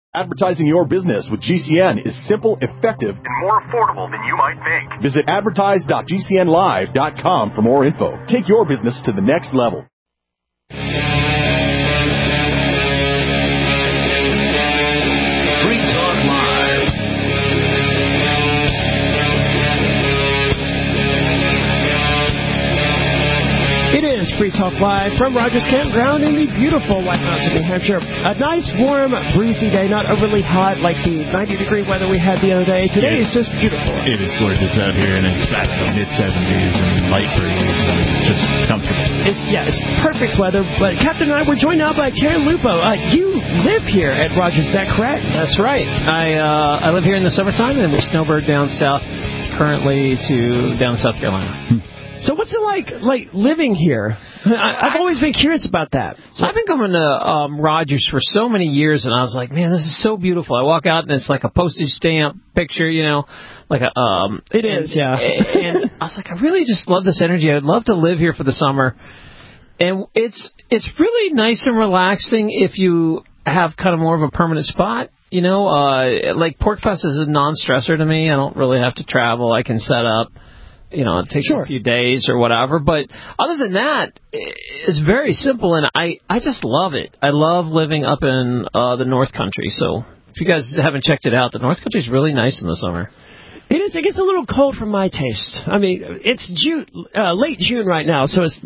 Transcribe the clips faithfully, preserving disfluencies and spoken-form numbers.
Advertising your business with G C N is simple, effective, and more affordable than you might think. Visit advertise dot g c n live dot com for more info. Take your business to the next level. Free Talk Live. It is Free Talk Live from Rogers Campground in the beautiful White Mountains of New Hampshire. A nice, warm, breezy day, not overly hot like the ninety-degree weather we had the other day. Today yeah, is just beautiful. It is gorgeous out here, and it's at the mid-seventies and light breeze, and it's just comfortable. It's, yeah, it's perfect weather. But Captain and I were joined now by Taryn Lupo. Uh, you live here at Rogers, is that correct? That's right. I uh, I live here in the summertime, and we snowbird down south currently to down South Carolina. Hmm. So what's it like, like living here? I, I've always been curious about that. So I've been coming to um, Rogers for so many years, and I was like, man, this is so beautiful. I walk out, and it's like a postage stamp picture, you know, like a. Um, it is, and, yeah. And I was like, I really just love this energy. I'd love to live here for the summer, and it's it's really nice and relaxing if you have kind of more of a permanent spot. You know, uh, like PorcFest is a non-stressor to me. I don't really have to travel. I can set up. You know, it takes sure. a few days or whatever. But other than that, it's very simple, and I, I just love it. I love living up in uh, the North Country. So if you guys haven't checked it out, the North Country is really nice in the summer. It is. It gets a little cold for my taste. I mean, it's June, uh, late June right now, so it's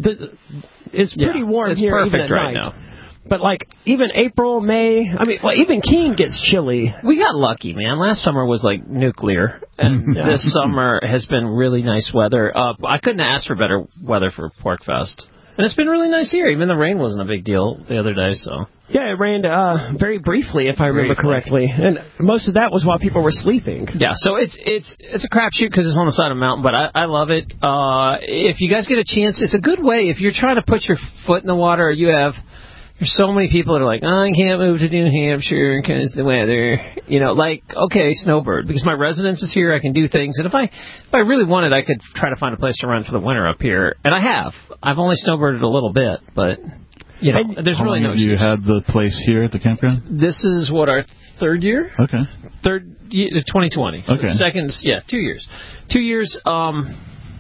it's pretty yeah, warm it's here perfect even at right night. now. But, like, even April, May, I mean, well, even Keene gets chilly. We got lucky, man. Last summer was, like, nuclear, and yeah. This summer has been really nice weather. Uh, I couldn't ask for better weather for PorcFest. And it's been really nice here. Even the rain wasn't a big deal the other day, so. Yeah, it rained uh, very briefly, if I remember briefly. correctly. And most of that was while people were sleeping. Yeah, so it's it's it's a crapshoot because it's on the side of a mountain, but I, I love it. Uh, if you guys get a chance, it's a good way. If you're trying to put your foot in the water, or you have... There's so many people that are like, oh, I can't move to New Hampshire because the weather. You know, like, okay, snowbird, because my residence is here, I can do things. And if I if I really wanted, I could try to find a place to run for the winter up here. And I have. I've only snowbirded a little bit, but, you know, and there's really no excuse. You had the place here at the campground? This is, what, our third year? Okay. Third, twenty twenty. Okay. So second, yeah, two years. Two years, um,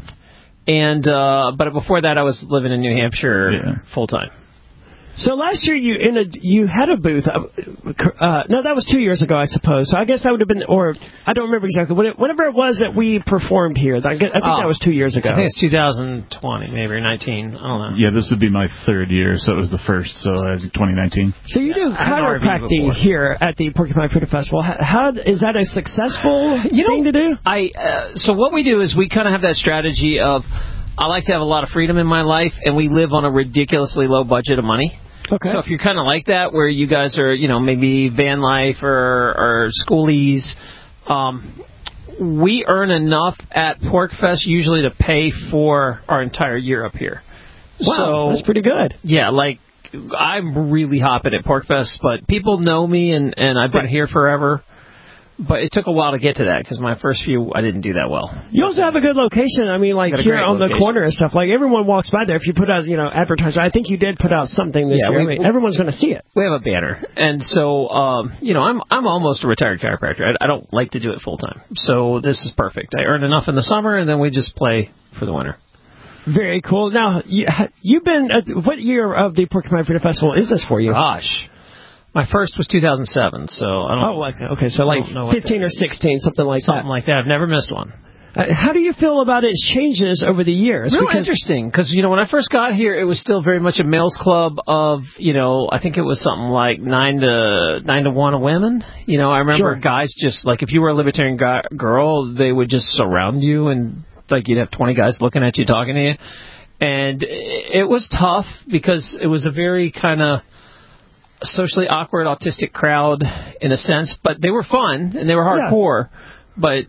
and, uh, but before that, I was living in New Hampshire yeah. full time. So last year you in a you had a booth. Uh, no, that was two years ago, I suppose. So I guess that would have been, or I don't remember exactly. Whatever it was that we performed here, I think oh, that was two years ago. I think it's two thousand twenty, maybe, or nineteen. I don't know. Yeah, this would be my third year, so it was the first, so uh, twenty nineteen. So you do yeah, chiropractic here at the Porcupine Freedom Festival. How, how is that a successful you thing know, to do? I uh, so what we do is we kind of have that strategy of I like to have a lot of freedom in my life, and we live on a ridiculously low budget of money. Okay. So if you're kind of like that, where you guys are, you know, maybe van life or, or schoolies, um, we earn enough at PorcFest usually to pay for our entire year up here. Wow, so, that's pretty good. Yeah, like, I'm really hopping at PorcFest, but people know me, and, and I've been right. here forever. But it took a while to get to that, because my first few, I didn't do that well. You also have a good location. I mean, like here on location. the corner and stuff. Like, everyone walks by there. If you put out, you know, advertising. I think you did put out something this yeah, year. We, I mean, everyone's going to see it. We have a banner. And so, um, you know, I'm I'm almost a retired chiropractor. I, I don't like to do it full time. So this is perfect. I earn enough in the summer, and then we just play for the winter. Very cool. Now, you, you've been, uh, what year of the Porcupine Freedom Festival is this for you? Gosh. My first was two thousand seven, so I don't. Oh, like, okay, so like fifteen or sixteen, something like something that. Something like that. I've never missed one. Uh, how do you feel about its changes over the years? Real interesting, because you know when I first got here, it was still very much a males club of you know I think it was something like nine to nine to one of women. You know I remember sure. guys just like if you were a libertarian guy, girl, they would just surround you and like you'd have twenty guys looking at you, talking to you, and it was tough because it was a very kind of socially awkward, autistic crowd in a sense, but they were fun and they were hardcore. Yeah. But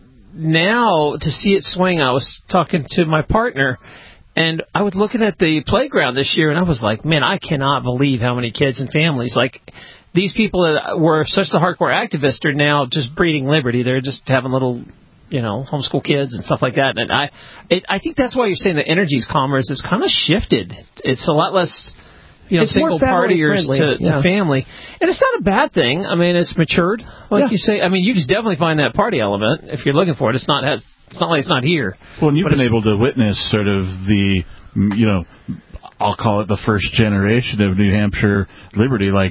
now to see it swing, I was talking to my partner and I was looking at the playground this year and I was like, man, I cannot believe how many kids and families, like these people that were such the hardcore activists are now just breeding liberty. They're just having little, you know, homeschool kids and stuff like that. And I, it, I think that's why you're saying the energy's calmer is it's kind of shifted. It's a lot less you know, it's single partiers to, yeah. to family. And it's not a bad thing. I mean, it's matured, like yeah. you say. I mean, you can definitely find that party element if you're looking for it. It's not has, it's not like it's not here. Well, and you've been able to witness sort of the, you know, I'll call it the first generation of New Hampshire liberty, like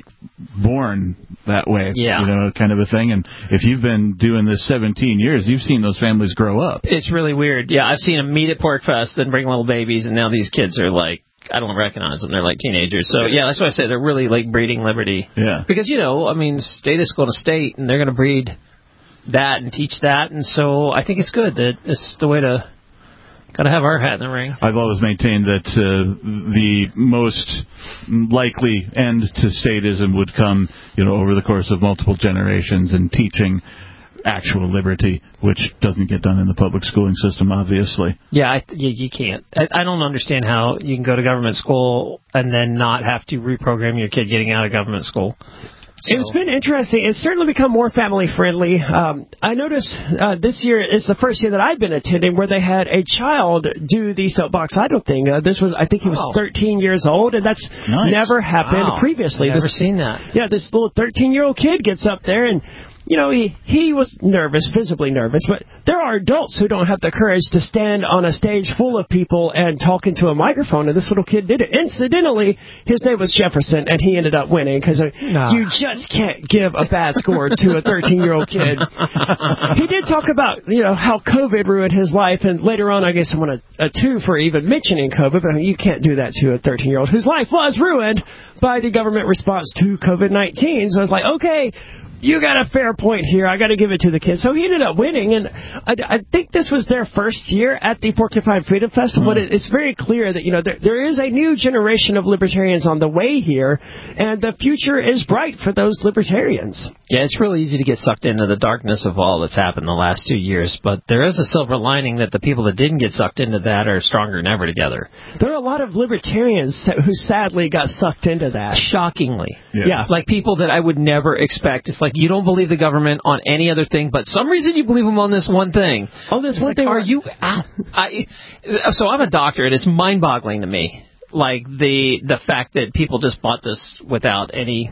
born that way, yeah. you know, kind of a thing. And if you've been doing this seventeen years, you've seen those families grow up. It's really weird. Yeah, I've seen them meet at PorcFest, then bring little babies, and now these kids are like, I don't recognize them. They're like teenagers. So, yeah, that's why I say they're really like breeding liberty. Yeah. Because, you know, I mean, state is going to state, and they're going to breed that and teach that. And so I think it's good that it's the way to... Got to have our hat in the ring. I've always maintained that uh, the most likely end to statism would come, you know, over the course of multiple generations and teaching actual liberty, which doesn't get done in the public schooling system, obviously. Yeah, I, you, you can't. I, I don't understand how you can go to government school and then not have to reprogram your kid getting out of government school. So. It's been interesting. It's certainly become more family-friendly. Um, I noticed uh, this year is the first year that I've been attending where they had a child do the soapbox idol thing. Uh, this was, I think he was wow. thirteen years old, and that's nice. never happened wow. previously. I've never this, seen that. Yeah, this little thirteen-year-old kid gets up there and... You know, he, he was nervous, visibly nervous, but there are adults who don't have the courage to stand on a stage full of people and talk into a microphone, and this little kid did it. Incidentally, his name was Jefferson, and he ended up winning, because nah. you just can't give a bad score to a thirteen-year-old kid. He did talk about, you know, how COVID ruined his life, and later on I gave someone a, a two for even mentioning COVID, but I mean, you can't do that to a thirteen-year-old whose life was ruined by the government response to COVID nineteen. So I was like, okay, you got a fair point here. I got to give it to the kid. So he ended up winning, and I, I think this was their first year at the Porcupine Freedom Festival. Mm. But it, it's very clear that, you know, there, there is a new generation of libertarians on the way here, and the future is bright for those libertarians. Yeah, it's really easy to get sucked into the darkness of all that's happened the last two years, but there is a silver lining that the people that didn't get sucked into that are stronger than ever together. There are a lot of libertarians who sadly got sucked into that. Shockingly. Yeah. yeah. Like people that I would never expect. It's like you don't believe the government on any other thing, but some reason you believe them on this one thing. Oh, this it's one like, thing. Are you? I, so I'm a doctor, and it's mind-boggling to me, like the the fact that people just bought this without any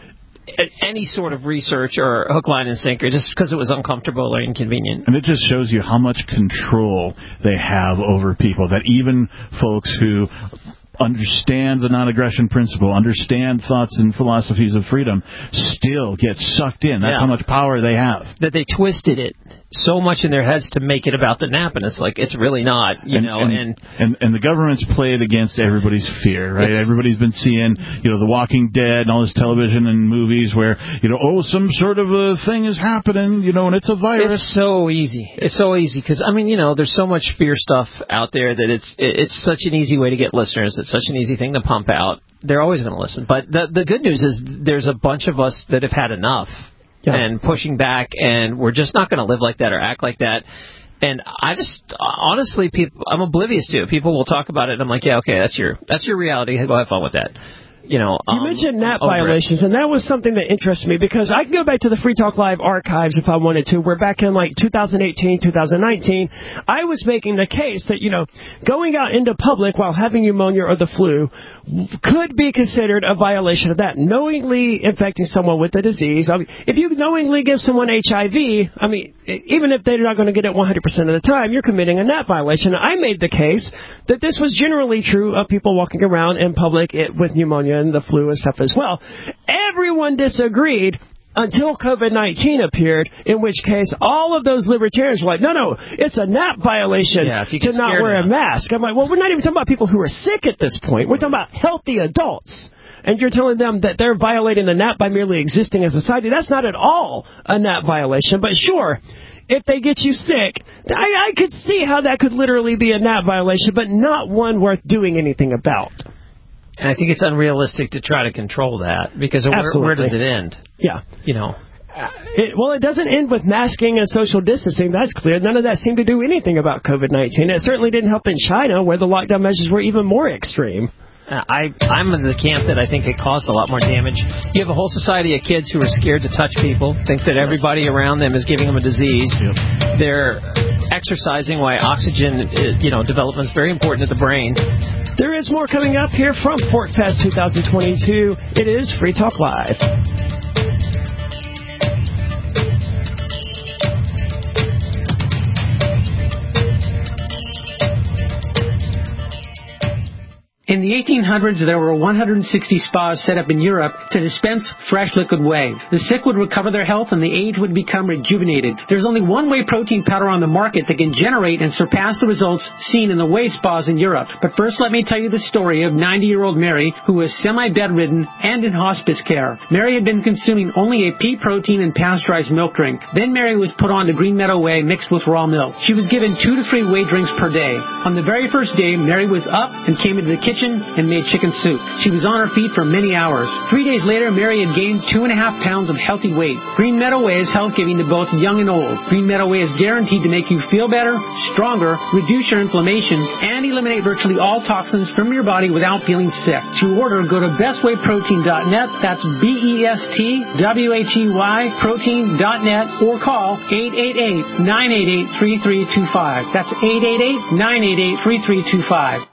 any sort of research or hook, line, and sinker, just because it was uncomfortable or inconvenient. And it just shows you how much control they have over people. That even folks who understand the non-aggression principle, understand thoughts and philosophies of freedom, still get sucked in. That's yeah. how much power they have. That they twisted it so much in their heads to make it about the nap, and it's like, it's really not, you and, know. And, and and and the government's played against everybody's fear, right? Everybody's been seeing, you know, The Walking Dead and all this television and movies where, you know, oh, some sort of a thing is happening, you know, and it's a virus. It's so easy. It's so easy because, I mean, you know, there's so much fear stuff out there that it's it's such an easy way to get listeners. It's such an easy thing to pump out. They're always going to listen. But the the good news is there's a bunch of us that have had enough. Yeah. And pushing back, and we're just not going to live like that or act like that. And I just, honestly, people, I'm oblivious to it. People will talk about it, and I'm like, yeah, okay, that's your that's your reality. Go have fun with that. You know, you um, mentioned N A P violations, and that was something that interested me because I can go back to the Free Talk Live archives if I wanted to. We're back in like two thousand eighteen, two thousand nineteen. I was making the case that, you know, going out into public while having pneumonia or the flu could be considered a violation of that. Knowingly infecting someone with the disease. I mean, if you knowingly give someone H I V, I mean, even if they're not going to get it one hundred percent of the time, you're committing a N A P violation. I made the case that this was generally true of people walking around in public it, with pneumonia and the flu and stuff as well. Everyone disagreed until COVID nineteen appeared, in which case all of those libertarians were like, no, no, it's a N A P violation yeah, to not wear a mask. I'm like, well, we're not even talking about people who are sick at this point. We're talking about healthy adults. And you're telling them that they're violating the N A P by merely existing as a society. That's not at all a N A P violation. But sure, if they get you sick, I, I could see how that could literally be a N A P violation, but not one worth doing anything about. And I think it's unrealistic to try to control that because where, where does it end? Yeah. You know. It, well, it doesn't end with masking and social distancing. That's clear. None of that seemed to do anything about COVID nineteen. It certainly didn't help in China, where the lockdown measures were even more extreme. Uh, I, I'm in the camp that I think it caused a lot more damage. You have a whole society of kids who are scared to touch people, think that everybody around them is giving them a disease. Yep. They're exercising, why oxygen, you know, development is very important to the brain. There is more coming up here from PorcFest twenty twenty-two. It is Free Talk Live. In the eighteen hundreds, there were one hundred sixty spas set up in Europe to dispense fresh liquid whey. The sick would recover their health and the aged would become rejuvenated. There's only one whey protein powder on the market that can generate and surpass the results seen in the whey spas in Europe. But first, let me tell you the story of ninety-year-old Mary, who was semi-bedridden and in hospice care. Mary had been consuming only a pea protein and pasteurized milk drink. Then Mary was put on to Green Meadow Whey mixed with raw milk. She was given two to three whey drinks per day. On the very first day, Mary was up and came into the kitchen and made chicken soup. She was on her feet for many hours. Three days later, Mary had gained two and a half pounds of healthy weight. Green Meadow Whey is health-giving to both young and old. Green Meadow Whey is guaranteed to make you feel better, stronger, reduce your inflammation, and eliminate virtually all toxins from your body without feeling sick. To order, go to best way protein dot net. That's B E S T W H E Y protein dot net or call eight eight eight, nine eight eight, three three two five. That's eight eight eight, nine eight eight, three three two five.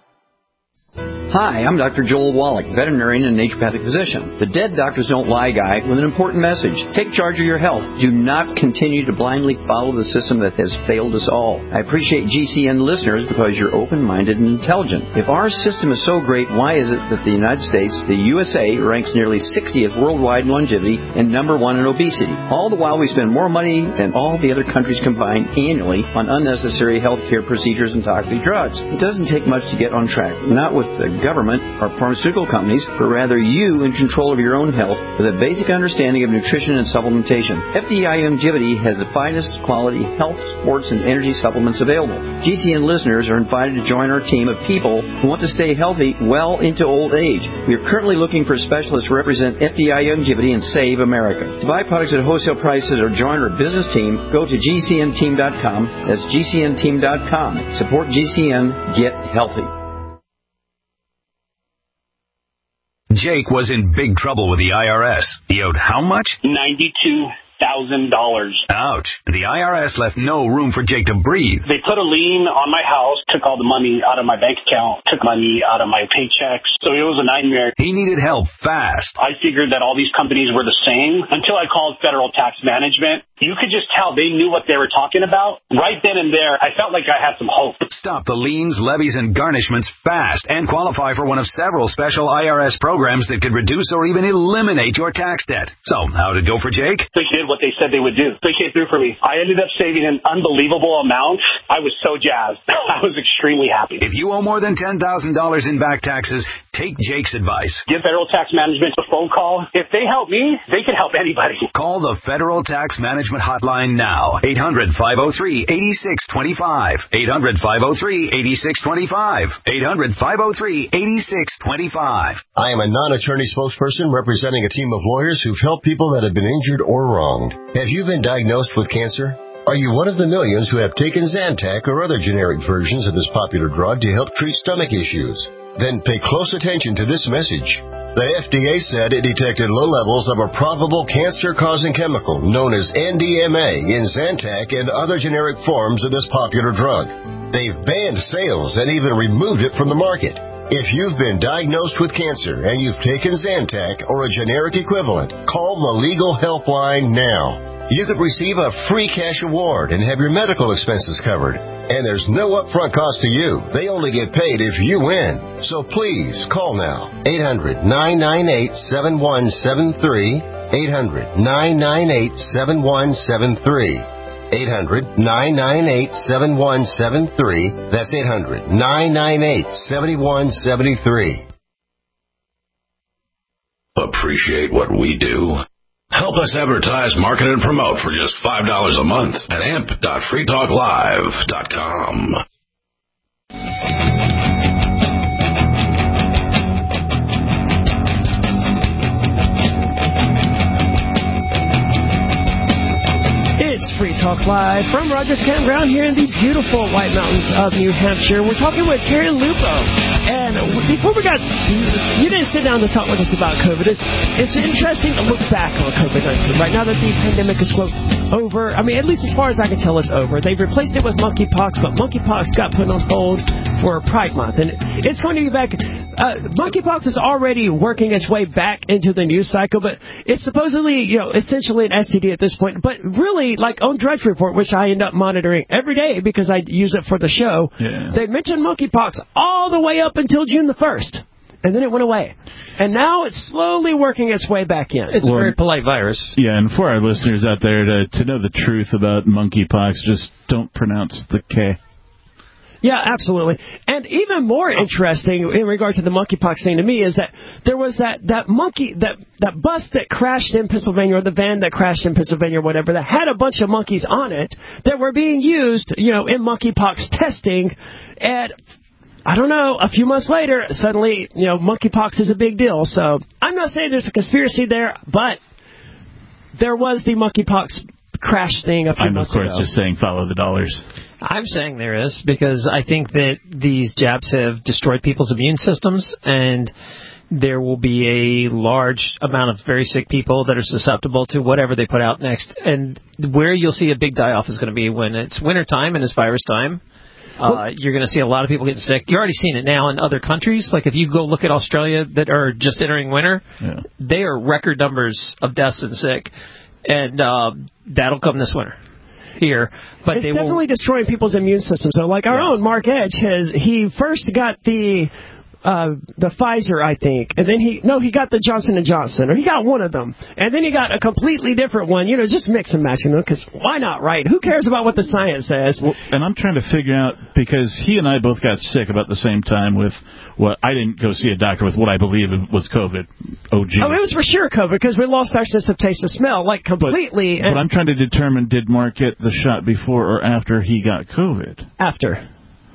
Hi, I'm Doctor Joel Wallach, veterinarian and naturopathic physician. The Dead Doctors Don't Lie guy with an important message. Take charge of your health. Do not continue to blindly follow the system that has failed us all. I appreciate G C N listeners because you're open-minded and intelligent. If our system is so great, why is it that the United States, the U S A, ranks nearly sixtieth worldwide in longevity and number one in obesity? All the while we spend more money than all the other countries combined annually on unnecessary health care procedures and toxic drugs. It doesn't take much to get on track. Not with the government or pharmaceutical companies, but rather you in control of your own health with a basic understanding of nutrition and supplementation. F D I Longevity has the finest quality health, sports, and energy supplements available. G C N listeners are invited to join our team of people who want to stay healthy well into old age. We are currently looking for specialists to represent F D I Longevity and Save America. To buy products at wholesale prices or join our business team, go to G C N team dot com. That's G C N team dot com. Support G C N. Get healthy. Jake was in big trouble with the I R S. He owed how much? ninety-two thousand dollars. Ouch. The I R S left no room for Jake to breathe. They put a lien on my house, took all the money out of my bank account, took money out of my paychecks. So it was a nightmare. He needed help fast. I figured that all these companies were the same until I called Federal Tax Management. You could just tell they knew what they were talking about. Right then and there, I felt like I had some hope. Stop the liens, levies, and garnishments fast and qualify for one of several special I R S programs that could reduce or even eliminate your tax debt. So, how'd it go for Jake? They did what they said they would do. They came through for me. I ended up saving an unbelievable amount. I was so jazzed. I was extremely happy. If you owe more than ten thousand dollars in back taxes, take Jake's advice. Give Federal Tax Management a phone call. If they help me, they can help anybody. Call the Federal Tax Management Hotline now. eight hundred, five oh three, eight six two five. eight hundred, five oh three, eight six two five. eight hundred, five oh three, eight six two five. I am a non-attorney spokesperson representing a team of lawyers who've helped people that have been injured or wronged. Have you been diagnosed with cancer? Are you one of the millions who have taken Zantac or other generic versions of this popular drug to help treat stomach issues? Then pay close attention to this message. The F D A said it detected low levels of a probable cancer-causing chemical known as N D M A in Zantac and other generic forms of this popular drug. They've banned sales and even removed it from the market. If you've been diagnosed with cancer and you've taken Zantac or a generic equivalent, call the Legal Helpline now. You could receive a free cash award and have your medical expenses covered. And there's no upfront cost to you. They only get paid if you win. So please, call now. eight hundred, nine nine eight, seven one seven three. eight hundred, nine nine eight, seven one seven three. eight hundred, nine nine eight, seven one seven three. That's eight hundred, nine nine eight, seven one seven three. Appreciate what we do? Help us advertise, market, and promote for just five dollars a month at amp dot free talk live dot com. It's Free Talk Live from Rogers Campground here in the beautiful White Mountains of New Hampshire. We're talking with Terry Lupo And before we got, you didn't sit down to talk with us about COVID. It's, it's interesting to look back on COVID nineteen. Right now that the pandemic is, quote, over, I mean, at least as far as I can tell, it's over. They replaced it with monkeypox, but monkeypox got put on hold for Pride Month. And it's going to be back. Uh, monkeypox is already working its way back into the news cycle, but it's supposedly, you know, essentially an S T D at this point. But really, like on Drudge Report, which I end up monitoring every day because I use it for the show, yeah. They mentioned monkeypox all the way up until June the first. And then it went away. And now it's slowly working its way back in. It's well, a very polite virus. Yeah, and for our listeners out there, to, to know the truth about monkeypox, just don't pronounce the K. Yeah, absolutely. And even more interesting in regards to the monkeypox thing to me is that there was that, that monkey, that, that bus that crashed in Pennsylvania, or the van that crashed in Pennsylvania or whatever, that had a bunch of monkeys on it that were being used, you know, in monkeypox testing. And I don't know, a few months later, suddenly, you know, monkeypox is a big deal. So I'm not saying there's a conspiracy there, but there was the monkeypox crash thing a few I'm, months ago. I'm, of course, just saying follow the dollars. I'm saying there is, because I think that these jabs have destroyed people's immune systems, and there will be a large amount of very sick people that are susceptible to whatever they put out next. And where you'll see a big die-off is going to be when it's wintertime and it's virus time. Uh, you're going to see a lot of people getting sick. You're already seeing it now in other countries. Like if you go look at Australia that are just entering winter, yeah. They are record numbers of deaths and sick. And uh, that'll come this winter here. But it's they definitely will... destroying people's immune system. So like our yeah. own Mark Edge, has he first got the... Uh, the Pfizer, I think, and then he, no, he got the Johnson and Johnson, or he got one of them, and then he got a completely different one, you know, just mix and match, you know, because why not, right? Who cares about what the science says? Well, and I'm trying to figure out, because he and I both got sick about the same time with what, I didn't go see a doctor with what I believe was COVID. Oh, gee. Oh, it was for sure COVID, because we lost our sense of taste and smell, like, completely. But, but I'm trying to determine, did Mark get the shot before or after he got COVID? After.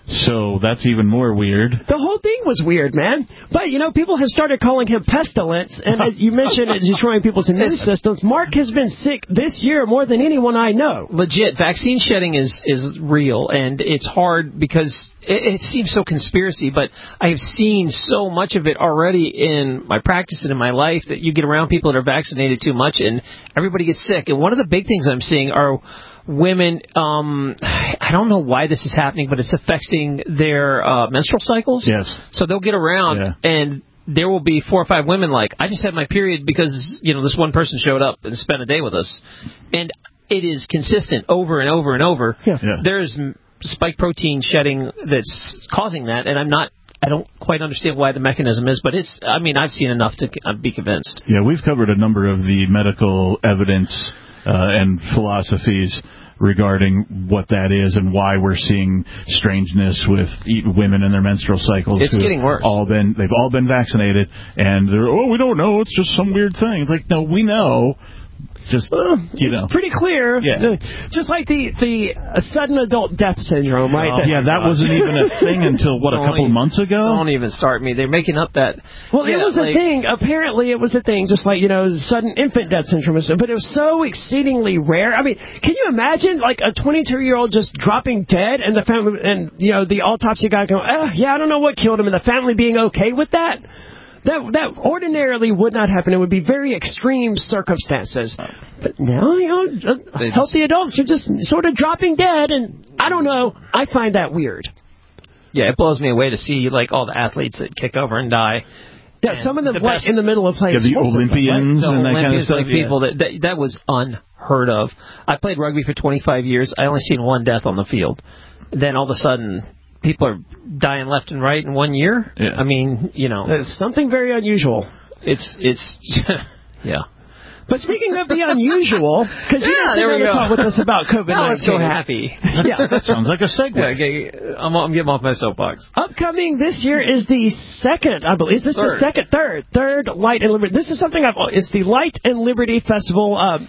So that's even more weird. The whole thing was weird, man. But, you know, people have started calling him pestilence. And as you mentioned, it's destroying people's immune systems. Mark has been sick this year more than anyone I know. Legit. Vaccine shedding is, is real. And it's hard because it, it seems so conspiracy. But I have seen so much of it already in my practice and in my life that you get around people that are vaccinated too much and everybody gets sick. And one of the big things I'm seeing are... women, um, I don't know why this is happening, but it's affecting their uh, menstrual cycles. Yes. So they'll get around, yeah. and there will be four or five women like, I just had my period because, you know, this one person showed up and spent a day with us. And it is consistent over and over and over. Yeah. Yeah. There's spike protein shedding that's causing that, and I'm not, I don't quite understand why the mechanism is, but it's, I mean, I've seen enough to be convinced. Yeah, we've covered a number of the medical evidence Uh, and philosophies regarding what that is and why we're seeing strangeness with women in their menstrual cycles. It's getting worse. All been, they've all been vaccinated, and they're, oh, we don't know, it's just some weird thing. It's like, no, we know. Just, uh, you know. It's pretty clear. Yeah. Just like the, the uh, sudden adult death syndrome, right? Oh, yeah, that wasn't even a thing until, what, a couple even, months ago? Don't even start me. They're making up that. Well, yeah, it was like, a thing. Apparently, it was a thing, just like, you know, sudden infant death syndrome. But it was so exceedingly rare. I mean, can you imagine, like, a twenty-two-year-old just dropping dead and the family, and, you know, the autopsy guy going, oh, yeah, I don't know what killed him, and the family being okay with that? That that ordinarily would not happen. It would be very extreme circumstances. But now, you know, they healthy just, adults are just sort of dropping dead, and I don't know. I find that weird. Yeah, it blows me away to see, like, all the athletes that kick over and die. Yeah, some of them the like, in the middle of playing yeah, the Olympians like, and the that kind of stuff. Like people yeah. that, that that was unheard of. I played rugby for twenty-five years. I only seen one death on the field. Then all of a sudden, people are dying left and right in one year. Yeah. I mean, you know, it's something very unusual. It's it's yeah. But speaking of the unusual, because you yeah, didn't to talk with us about COVID nineteen. Now let's go happy. Yeah, that sounds like a segue. Yeah, okay, I'm, I'm getting off my soapbox. Upcoming this year is the second, I believe. Is this third. the second, third, third Light and Liberty? This is something I've. It's the Light and Liberty Festival. Uh,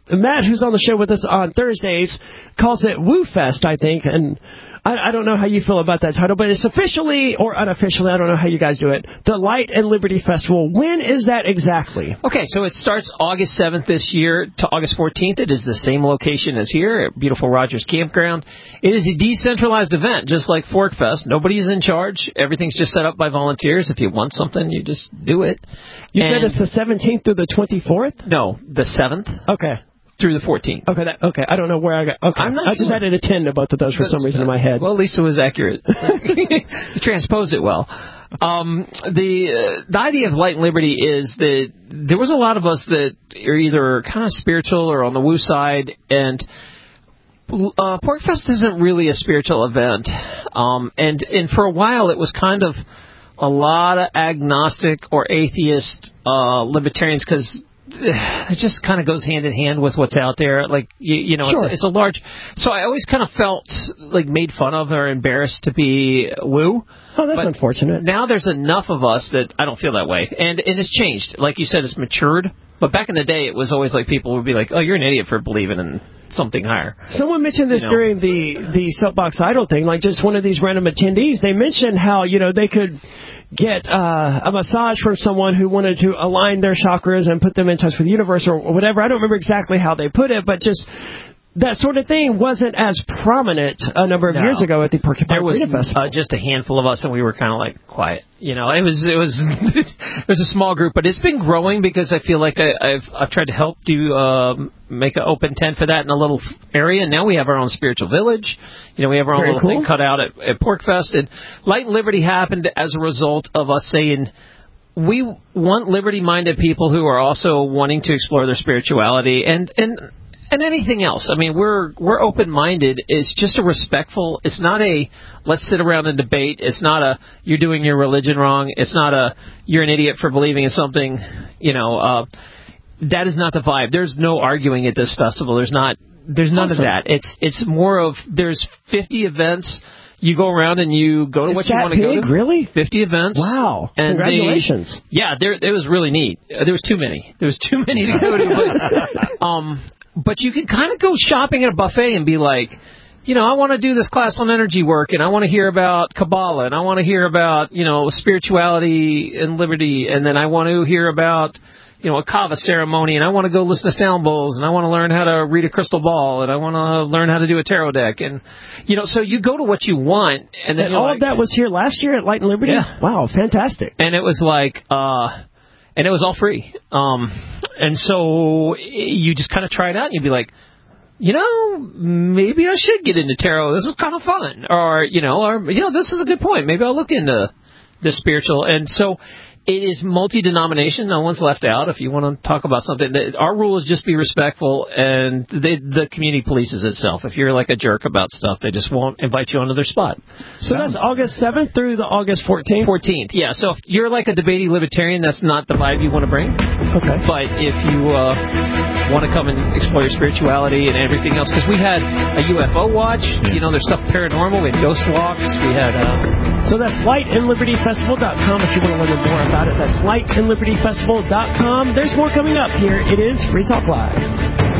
Matt, who's on the show with us on Thursdays, calls it Woo Fest, I think, and I, I don't know how you feel about that title, but it's officially or unofficially, I don't know how you guys do it, the Light and Liberty Festival. When is that exactly? Okay, so it starts August seventh this year to August fourteenth. It is the same location as here at beautiful Rogers Campground. It is a decentralized event, just like Fork Fest. Nobody's in charge. Everything's just set up by volunteers. If you want something, you just do it. You and said it's the seventeenth through the twenty-fourth? No, the seventh. Okay. Through the fourteenth. Okay, that, okay. I don't know where I got. Okay, I'm not I just sure. added a ten to both of those for That's, some reason uh, in my head. Well, at least it was accurate. You transposed it well. Um, the uh, the idea of Light and Liberty is that there was a lot of us that are either kind of spiritual or on the woo side, and uh, PorcFest isn't really a spiritual event. Um, and and for a while, it was kind of a lot of agnostic or atheist uh, libertarians because it just kind of goes hand in hand with what's out there. Like, you, you know, sure. it's, it's a large... So I always kind of felt, like, made fun of or embarrassed to be woo. Oh, that's but unfortunate. Now there's enough of us that I don't feel that way. And, and it's changed. Like you said, it's matured. But back in the day, it was always like people would be like, oh, you're an idiot for believing in something higher. Someone mentioned this you know. during the, the Soapbox Idol thing, like just one of these random attendees. They mentioned how, you know, they could get uh, a massage from someone who wanted to align their chakras and put them in touch with the universe or whatever. I don't remember exactly how they put it, but just that sort of thing wasn't as prominent a number of No. years ago at the Porcupine There was Freedom Festival. uh, just a handful of us, and we were kind of like quiet. You know, it was it was it was a small group, but it's been growing because I feel like I, I've I've tried to help do um, make an open tent for that in a little area. And now we have our own spiritual village. You know, we have our own Very little cool. thing cut out at, at PorcFest, and Light and Liberty happened as a result of us saying, we want liberty-minded people who are also wanting to explore their spirituality and and and anything else. I mean, we're we're open-minded. It's just a respectful. It's not a let's sit around and debate. It's not a you're doing your religion wrong. It's not a you're an idiot for believing in something. You know, uh, that is not the vibe. There's no arguing at this festival. There's not. There's none Awesome. of that. It's it's more of there's fifty events. You go around and you go to Is what you that want to go big? to. Really? fifty events. Wow. And Congratulations. They, yeah, there, it was really neat. Uh, There was too many. There was too many to go to. But, um, but you can kind of go shopping at a buffet and be like, you know, I want to do this class on energy work, and I want to hear about Kabbalah, and I want to hear about, you know, spirituality and liberty, and then I want to hear about, you know, a kava ceremony, and I want to go listen to sound bowls, and I want to learn how to read a crystal ball, and I want to learn how to do a tarot deck, and, you know, so you go to what you want, and then And you're all like, of that was here last year at Light and Liberty? Yeah. Wow, fantastic. and it was like, uh, and it was all free. Um, and so you just kind of try it out, and you'd be like, you know, maybe I should get into tarot. This is kind of fun. Or, you know, or, you know, this is a good point. Maybe I'll look into this spiritual. And so it is multi-denomination. No one's left out. If you want to talk about something, our rule is just be respectful, and they, the community polices itself. If you're like a jerk about stuff, they just won't invite you onto their spot. So that's August seventh through the August fourteenth? fourteenth, yeah. So if you're like a debating libertarian, that's not the vibe you want to bring. Okay. But if you uh, want to come and explore your spirituality and everything else, because we had a U F O watch, you know, there's stuff paranormal, we had ghost walks, we had... Uh, So that's light and liberty festival dot com if you want to learn more about it. That's light and liberty festival dot com. There's more coming up here. It is Free Talk Live.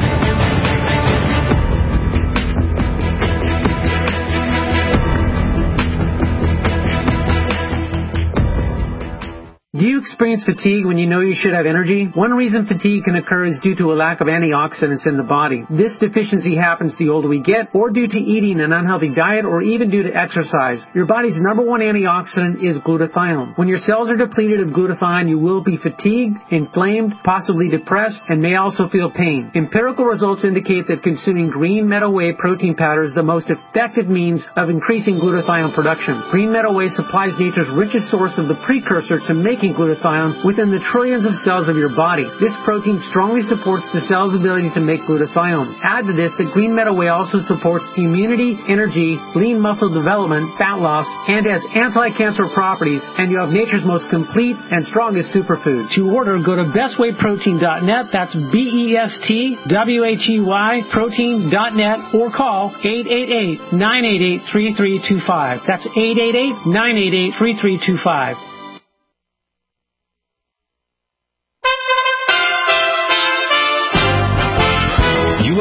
Do you experience fatigue when you know you should have energy? One reason fatigue can occur is due to a lack of antioxidants in the body. This deficiency happens the older we get, or due to eating an unhealthy diet, or even due to exercise. Your body's number one antioxidant is glutathione. When your cells are depleted of glutathione, you will be fatigued, inflamed, possibly depressed, and may also feel pain. Empirical results indicate that consuming green meadow whey protein powder is the most effective means of increasing glutathione production. Green meadow whey supplies nature's richest source of the precursor to making glutathione within the trillions of cells of your body. This protein strongly supports the cell's ability to make glutathione. Add to this that green meadow whey also supports immunity, energy, lean muscle development, fat loss, and has anti-cancer properties, and you have nature's most complete and strongest superfood. To order, go to best way protein dot net. That's B E S T W H E Y protein dot net, or call eight eight eight, nine eight eight, three three two five. That's eight eight eight, nine eight eight, three three two five.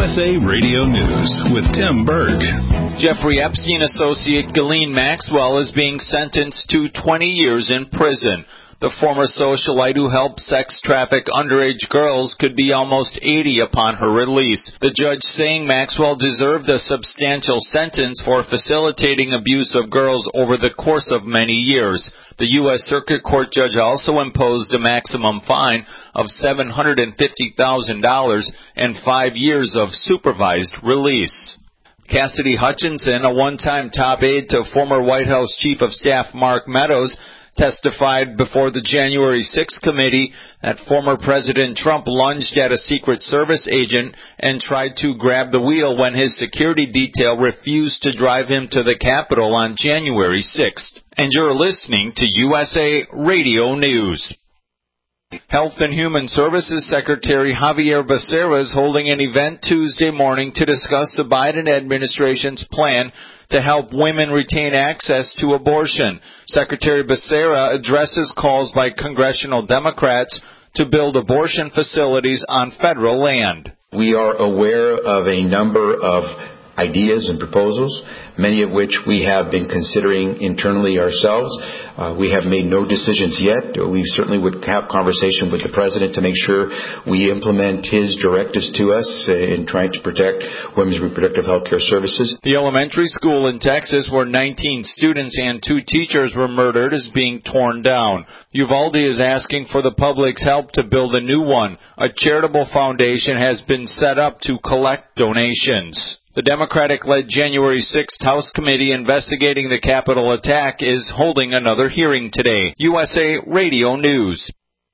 S A Radio News with Tim Berg. Jeffrey Epstein associate Ghislaine Maxwell is being sentenced to twenty years in prison. The former socialite who helped sex traffic underage girls could be almost eighty upon her release. The judge saying Maxwell deserved a substantial sentence for facilitating abuse of girls over the course of many years. The U S Circuit Court judge also imposed a maximum fine of seven hundred fifty thousand dollars and five years of supervised release. Cassidy Hutchinson, a one-time top aide to former White House Chief of Staff Mark Meadows, testified before the January sixth committee that former President Trump lunged at a Secret Service agent and tried to grab the wheel when his security detail refused to drive him to the Capitol on January sixth. And you're listening to U S A Radio News. Health and Human Services Secretary Javier Becerra is holding an event Tuesday morning to discuss the Biden administration's plan to help women retain access to abortion. Secretary Becerra addresses calls by congressional Democrats to build abortion facilities on federal land. We are aware of a number of ideas and proposals, many of which we have been considering internally ourselves. Uh, we have made no decisions yet. We certainly would have conversation with the President to make sure we implement his directives to us in trying to protect women's reproductive health care services. The elementary school in Texas where nineteen students and two teachers were murdered is being torn down. Uvalde is asking for the public's help to build a new one. A charitable foundation has been set up to collect donations. The Democratic-led January sixth House Committee investigating the Capitol attack is holding another hearing today. U S A Radio News.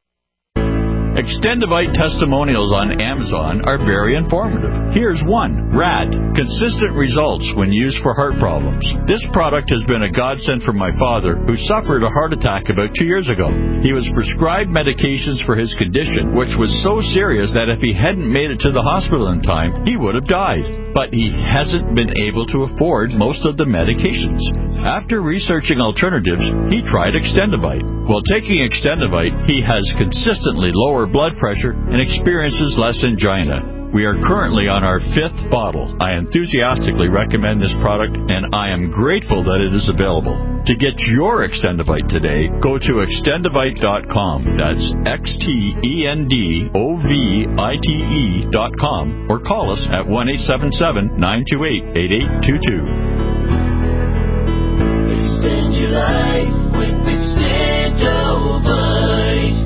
Extendivite testimonials on Amazon are very informative. Here's one. Rad. Consistent results when used for heart problems. This product has been a godsend for my father, who suffered a heart attack about two years ago. He was prescribed medications for his condition, which was so serious that if he hadn't made it to the hospital in time, he would have died. But he hasn't been able to afford most of the medications. After researching alternatives, he tried Extendivite. While taking Extendivite, he has consistently lower blood pressure and experiences less angina. We are currently on our fifth bottle. I enthusiastically recommend this product, and I am grateful that it is available. To get your Extendivite today, go to extendivite dot com. That's X T E N D O V I T E dot com, or call us at one eight seven seven, nine two eight, eight eight two two. Extend your life with Extendivite.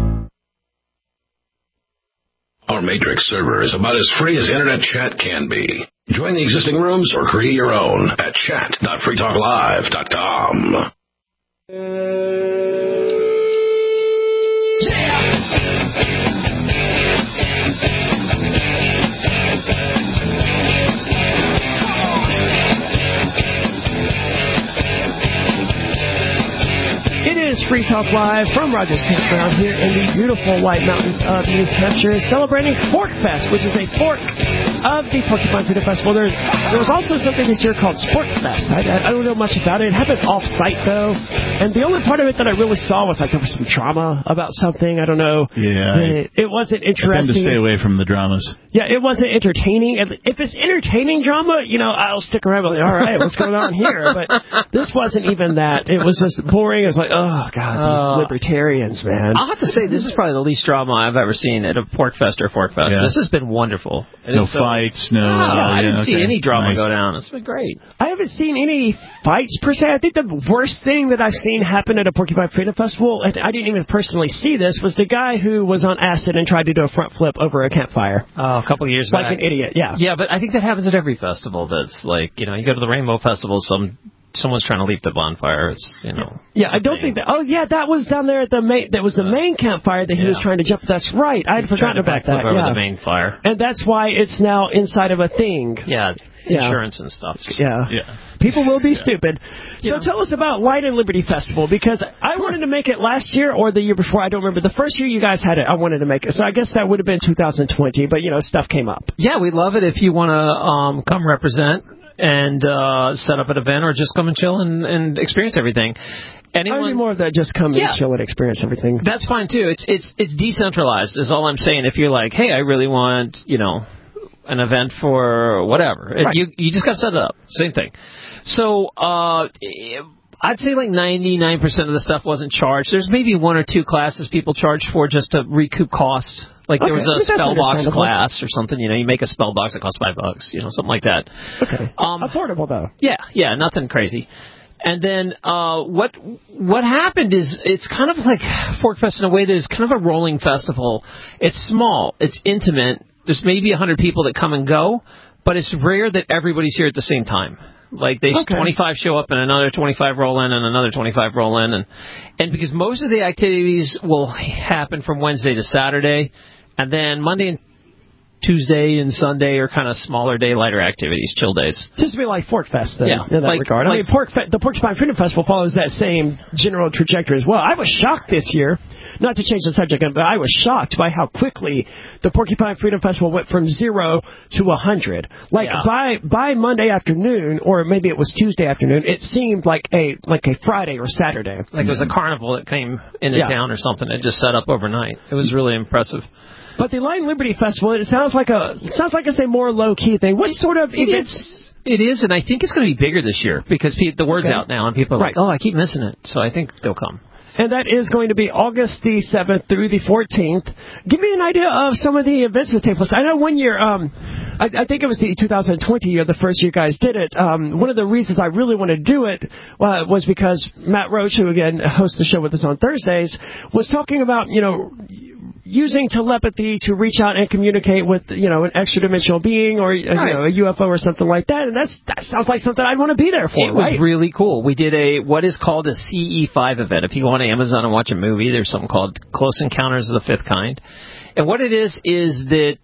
Our Matrix server is about as free as internet chat can be. Join the existing rooms or create your own at chat dot free talk live dot com. Free Talk Live from Rogers Campground here in the beautiful White Mountains of New Hampshire, celebrating Fork Fest, which is a fork of the Porcupine Freedom Festival. There, there was also something this year called Sport Fest. I, I don't know much about it. It happened off-site, though, and the only part of it that I really saw was like there was some drama about something. I don't know. Yeah. It, it wasn't interesting. I tend to stay away from the dramas. Yeah, it wasn't entertaining. If it's entertaining drama, you know, I'll stick around and be like, all right, what's going on here? But this wasn't even that. It was just boring. It was like, oh, God, these uh, libertarians, man. I'll have to say, this is probably the least drama I've ever seen at a Pork Fest or Fork Fest. Yeah. This has been wonderful. It no so, fights, no... Yeah, uh, I didn't yeah, see okay. any drama nice. go down. It's been great. I haven't seen any fights, per se. I think the worst thing that I've seen happen at a Porcupine Freedom Festival, and I didn't even personally see this, was the guy who was on acid and tried to do a front flip over a campfire. Oh, a couple of years like back. Like an idiot, yeah. Yeah, but I think that happens at every festival. That's like, you know, you go to the Rainbow Festival, some... someone's trying to leap the bonfire. It's, you know. Yeah, I don't think that. Oh, yeah, that was down there at the main. That was the main campfire that he yeah. was trying to jump. That's right. I had forgotten about that. Over yeah. the main fire. And that's why it's now inside of a thing. Yeah, yeah. insurance and stuff. Yeah. Yeah. People will be yeah. stupid. So yeah. tell us about Light and Liberty Festival, because I sure. wanted to make it last year or the year before. I don't remember. The first year you guys had it, I wanted to make it. So I guess that would have been two thousand twenty, but, you know, stuff came up. Yeah, we'd love it if you want to um, come represent and uh, set up an event, or just come and chill and, and experience everything. Anyone, I would be more of that, just come yeah. and chill and experience everything. That's fine, too. It's it's it's decentralized, is all I'm saying. If you're like, hey, I really want, you know, an event for whatever. Right. You you just got to set it up. Same thing. So uh, I'd say like ninety-nine percent of the stuff wasn't charged. There's maybe one or two classes people charge for just to recoup costs. Like there Okay, was a that's Spellbox class or something. You know, you make a Spellbox that costs five bucks. You know, something like that. Okay. Um, Affordable though. Yeah, yeah, nothing crazy. And then uh, what what happened is it's kind of like Forkfest in a way that it's kind of a rolling festival. It's small, it's intimate. There's maybe one hundred people that come and go, but it's rare that everybody's here at the same time. Like they Okay. twenty-five show up and another twenty-five roll in and another twenty-five roll in, and and because most of the activities will happen from Wednesday to Saturday, and then Monday and Tuesday and Sunday are kind of smaller day, lighter activities, chill days. Just to be like Forkfest then, Yeah, in that like- regard. I like- mean, Pork Fe- the Porcupine Freedom Festival follows that same general trajectory as well. I was shocked this year, not to change the subject, but I was shocked by how quickly the Porcupine Freedom Festival went from zero to a hundred. Like Yeah. by by Monday afternoon, or maybe it was Tuesday afternoon, it seemed like a like a Friday or Saturday. Like it was a carnival that came into Yeah. town or something. It just set up overnight. It was really impressive. But the Lion Liberty Festival, it sounds like a it sounds like it's a more low key thing. What sort of It events? is. It is, and I think it's going to be bigger this year because pe- the word's Okay. out now, and people are like, Right. "Oh, I keep missing it." So I think they'll come. And that is going to be August the seventh through the fourteenth. Give me an idea of some of the events that take place. I know one year, um, I, I think it was the two thousand twenty year, the first year you guys did it. Um, one of the reasons I really wanted to do it uh, was because Matt Roach, who again hosts the show with us on Thursdays, was talking about, you know, using telepathy to reach out and communicate with, you know, an extra dimensional being or, you know, a U F O or something like that. And that's that sounds like something I'd want to be there for, It was right? really cool. We did a what is called a C E five event. If you go on Amazon and watch a movie, there's something called Close Encounters of the Fifth Kind. And what it is is that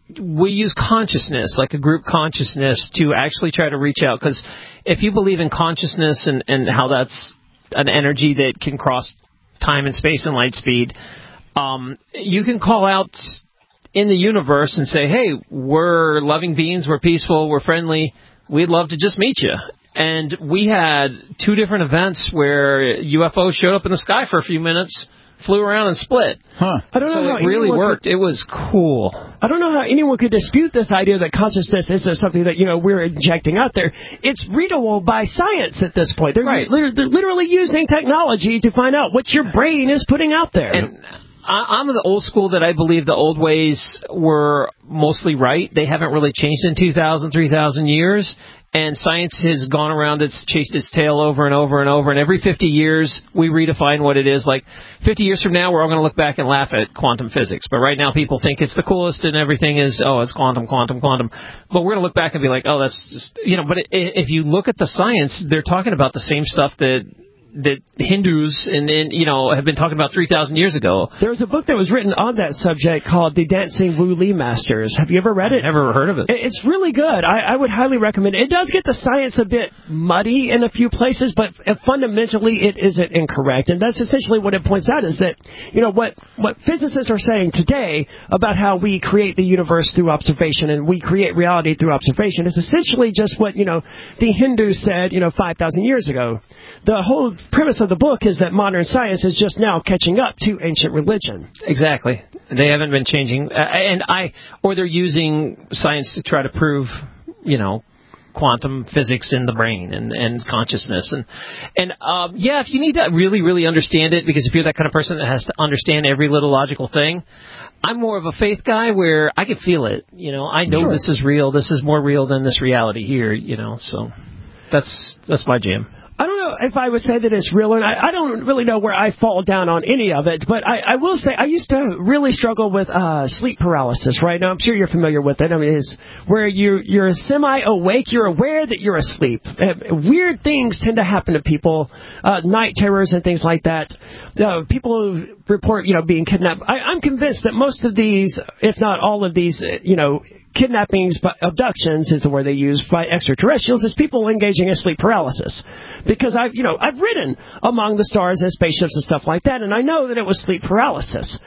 we use consciousness, like a group consciousness, to actually try to reach out. Because if you believe in consciousness and, and how that's an energy that can cross time and space and light speed, um, you can call out in the universe and say, hey, we're loving beings, we're peaceful, we're friendly, we'd love to just meet you. And we had two different events where U F Os showed up in the sky for a few minutes, flew around and split. Huh. I don't so know how it really anyone worked. could- It was cool. I don't know how anyone could dispute this idea that consciousness isn't something that, you know, we're injecting out there. It's readable by science at this point. They're, Right. lit- they're literally using technology to find out what your brain is putting out there. And I, I'm of the old school that I believe the old ways were mostly right. They haven't really changed in two thousand, three thousand years. And science has gone around, it's chased its tail over and over and over. And every fifty years, we redefine what it is. Like fifty years from now, we're all going to look back and laugh at quantum physics. But right now, people think it's the coolest and everything is, oh, it's quantum, quantum, quantum. But we're going to look back and be like, oh, that's just, you know, but if you look at the science, they're talking about the same stuff that that Hindus and, and you know have been talking about three thousand years ago. There was a book that was written on that subject called The Dancing Wu Li Masters. Have you ever read it? Never heard of it. It- It's really good. I, I would highly recommend it. It does get the science a bit muddy in a few places, but fundamentally it isn't incorrect. And that's essentially what it points out is that, you know, what, what physicists are saying today about how we create the universe through observation and we create reality through observation is essentially just what, you know, the Hindus said, you know, five thousand years ago. The whole premise of the book is that modern science is just now catching up to ancient religion. Exactly. They haven't been changing, uh, and I, or they're using science to try to prove, you know, quantum physics in the brain and, and consciousness. And, and um, yeah, if you need to really, really understand it, because if you're that kind of person that has to understand every little logical thing, I'm more of a faith guy where I can feel it. You know, I know Sure. this is real. This is more real than this reality here, you know, so that's that's my jam. I don't know if I would say that it's real, and I, I don't really know where I fall down on any of it, but I, I will say I used to really struggle with uh, sleep paralysis, right? Now, I'm sure you're familiar with it. I mean, it's where you, you're semi-awake, you're aware that you're asleep. Uh, weird things tend to happen to people, uh, night terrors and things like that. Uh, people who report, you know, being kidnapped. I, I'm convinced that most of these, if not all of these, uh, you know, kidnappings, but abductions is the word they use by extraterrestrials, is people engaging in sleep paralysis. Because I've, you know, I've ridden among the stars and spaceships and stuff like that, and I know that it was sleep paralysis.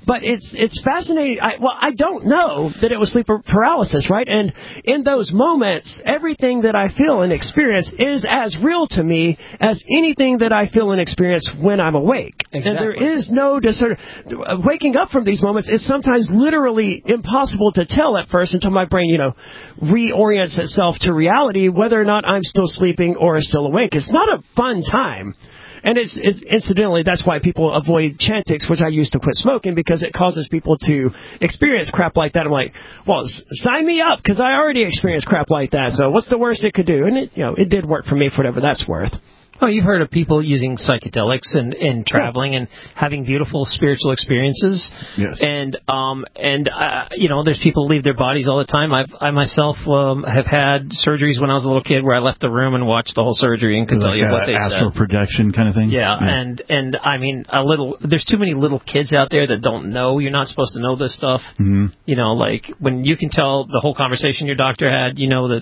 But it's it's fascinating. I, well, I don't know that it was sleep paralysis, right? And in those moments, everything that I feel and experience is as real to me as anything that I feel and experience when I'm awake. Exactly. And there is no discern. Waking up from these moments is sometimes literally impossible to tell at first until my brain, you know, reorients itself to reality, whether or not I'm still sleeping or still awake. It's not a fun time. And it's, it's incidentally, that's why people avoid Chantix, which I used to quit smoking, because it causes people to experience crap like that. I'm like, well, sign me up, because I already experienced crap like that. So what's the worst it could do? And it, you know, it did work for me for whatever that's worth. Oh, you've heard of people using psychedelics and, and traveling and having beautiful spiritual experiences. Yes. And, um, and uh, you know, there's people who leave their bodies all the time. I've, I myself um, have had surgeries when I was a little kid where I left the room and watched the whole surgery and could like tell you what they astral said. projection kind of thing? Yeah, yeah, and, and I mean, a little. There's too many little kids out there that don't know. You're not supposed to know this stuff. Mm-hmm. You know, like when you can tell the whole conversation your doctor had, you know that...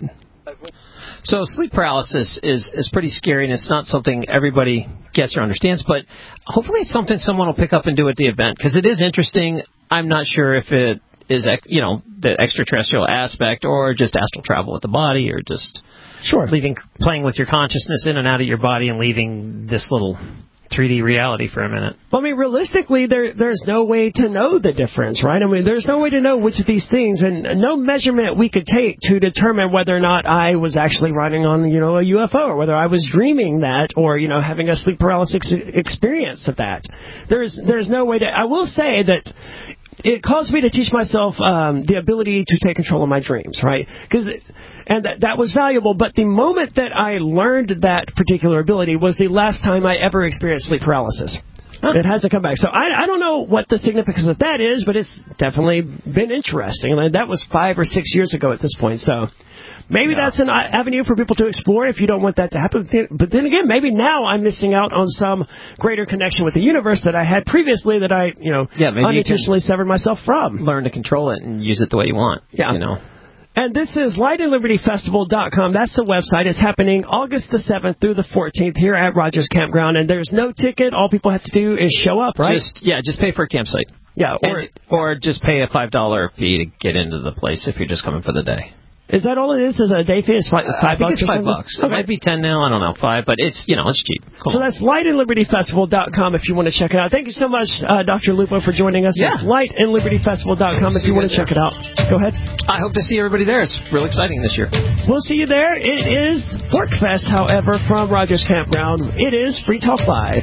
So sleep paralysis is, is pretty scary, and it's not something everybody gets or understands, but hopefully it's something someone will pick up and do at the event, because it is interesting. I'm not sure if it is, you know, the extraterrestrial aspect or just astral travel with the body or just sure leaving, playing with your consciousness in and out of your body and leaving this little three D reality for a minute. Well, I mean, realistically, there there's no way to know the difference, right? I mean, there's no way to know which of these things, and no measurement we could take to determine whether or not I was actually riding on, you know, a U F O, or whether I was dreaming that, or, you know, having a sleep paralysis experience of that. There's there's no way to. I will say that it caused me to teach myself um, the ability to take control of my dreams, right? Because and that, that was valuable. But the moment that I learned that particular ability was the last time I ever experienced sleep paralysis. Huh. It hasn't come back. So I, I don't know what the significance of that is, but it's definitely been interesting. And that was five or six years ago at this point. So maybe yeah. that's an avenue for people to explore if you don't want that to happen. But then again, maybe now I'm missing out on some greater connection with the universe that I had previously that I, you know, yeah, unintentionally severed myself from. Learn to control it and use it the way you want. Yeah. You know. And this is light and liberty festival dot com. That's the website. It's happening August the seventh through the fourteenth here at Rogers Campground. And there's no ticket. All people have to do is show up, right? Just, yeah, just pay for a campsite. Yeah, or and, or just pay a five dollar fee to get into the place if you're just coming for the day. Is that all it is? Is a day fee? It's five, uh, five I think bucks it's five or bucks. Okay. It might be ten now. I don't know. Five, but it's, you know, it's cheap. Cool. So that's light and liberty festival dot com if you want to check it out. Thank you so much, uh, Doctor Lupo, for joining us. Yeah. It's light and liberty festival dot com if you want to check it out. Go ahead. I hope to see everybody there. It's real exciting this year. We'll see you there. It is Workfest, however, from Rogers Campground. It is Free Talk Live.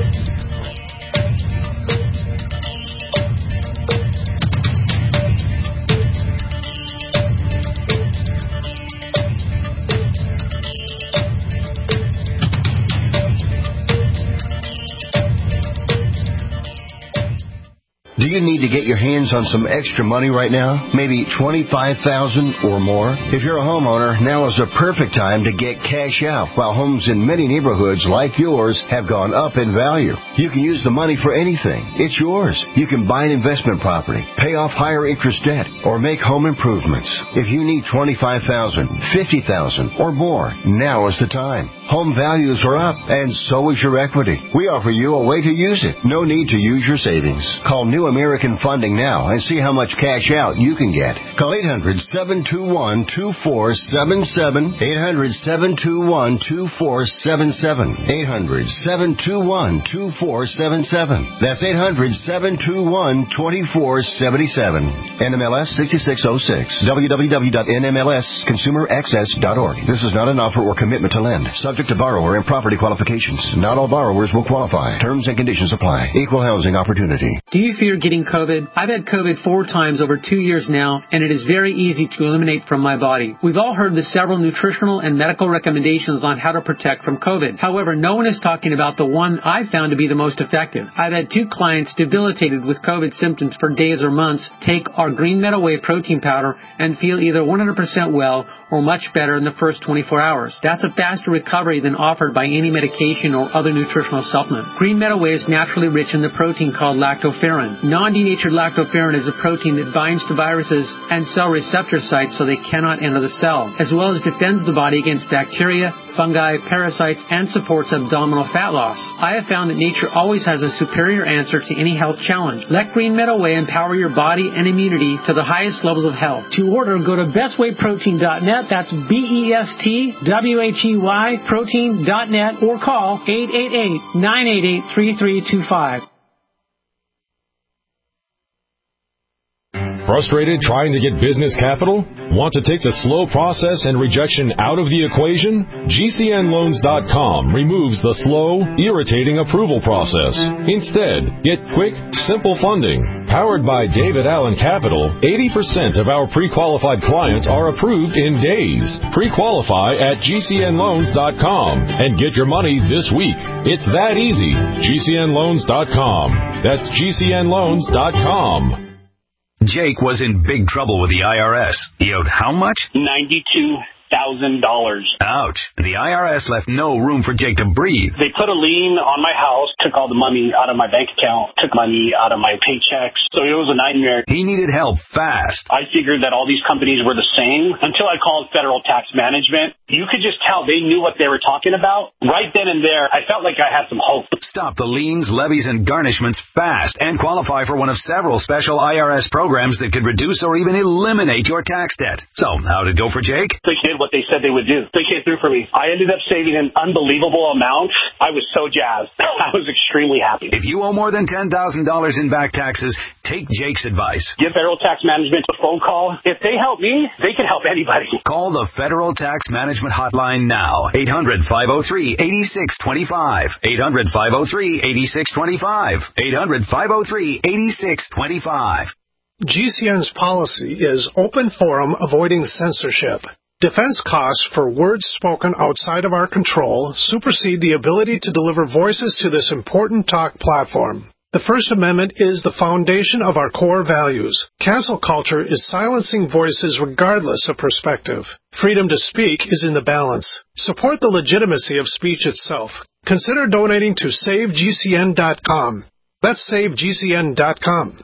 Do you need to get your hands on some extra money right now? Maybe twenty-five thousand dollars or more? If you're a homeowner, now is the perfect time to get cash out while homes in many neighborhoods like yours have gone up in value. You can use the money for anything. It's yours. You can buy an investment property, pay off higher interest debt, or make home improvements. If you need twenty-five thousand dollars, fifty thousand dollars, or more, now is the time. Home values are up, and so is your equity. We offer you a way to use it. No need to use your savings. Call New American Funding now and see how much cash out you can get. Call eight hundred, seven two one, two four seven seven, eight hundred, seven two one, two four seven seven, eight hundred, seven two one, two four seven seven. That's eight hundred, seven two one, two four seven seven. N M L S sixty-six oh six. w w w dot n m l s consumer access dot org. This is not an offer or commitment to lend. Subject to borrower and property qualifications. Not all borrowers will qualify. Terms and conditions apply. Equal housing opportunity. Do you fear getting COVID? I've had COVID four times over two years now, and it is very easy to eliminate from my body. We've all heard the several nutritional and medical recommendations on how to protect from COVID. However, no one is talking about the one I've found to be the most effective. I've had two clients debilitated with COVID symptoms for days or months take our Green Meadow Whey protein powder and feel either one hundred percent well or much better in the first twenty-four hours. That's a faster recovery than offered by any medication or other nutritional supplement. Green Meadow Whey is naturally rich in the protein called lactoferrin. Non-denatured lactoferrin is a protein that binds to viruses and cell receptor sites so they cannot enter the cell, as well as defends the body against bacteria, fungi, parasites, and supports abdominal fat loss. I have found that nature always has a superior answer to any health challenge. Let Green Meadow Whey empower your body and immunity to the highest levels of health. To order, go to best way protein dot net. That's B E S T W H E Y protein dot net or call eight eight eight, nine eight eight, three three two five. Frustrated trying to get business capital? Want to take the slow process and rejection out of the equation? G C N loans dot com removes the slow, irritating approval process. Instead, get quick, simple funding. Powered by David Allen Capital, eighty percent of our pre-qualified clients are approved in days. Pre-qualify at G C N loans dot com and get your money this week. It's that easy. G C N loans dot com. That's G C N loans dot com. Jake was in big trouble with the I R S. He owed how much? ninety-two thousand dollars. Ouch. The I R S left no room for Jake to breathe. They put a lien on my house, took all the money out of my bank account, took money out of my paychecks. So it was a nightmare. He needed help fast. I figured that all these companies were the same until I called Federal Tax Management. You could just tell they knew what they were talking about. Right then and there, I felt like I had some hope. Stop the liens, levies, and garnishments fast and qualify for one of several special I R S programs that could reduce or even eliminate your tax debt. So, how'd it go for Jake? They did what they said they would do. They came through for me. I ended up saving an unbelievable amount. I was so jazzed. I was extremely happy. If you owe more than ten thousand dollars in back taxes, take Jake's advice. Give Federal Tax Management a phone call. If they help me, they can help anybody. Call the Federal Tax Management Hotline now. eight hundred, five oh three, eight six two five. eight hundred, five oh three, eight six two five. eight hundred, five oh three, eight six two five. G C N's policy is open forum avoiding censorship. Defense costs for words spoken outside of our control supersede the ability to deliver voices to this important talk platform. The First Amendment is the foundation of our core values. Cancel culture is silencing voices regardless of perspective. Freedom to speak is in the balance. Support the legitimacy of speech itself. Consider donating to save G C N dot com. That's save G C N dot com.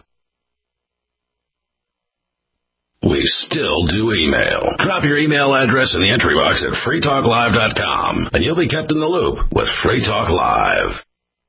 We still do email. Drop your email address in the entry box at free talk live dot com, and you'll be kept in the loop with Free Talk Live.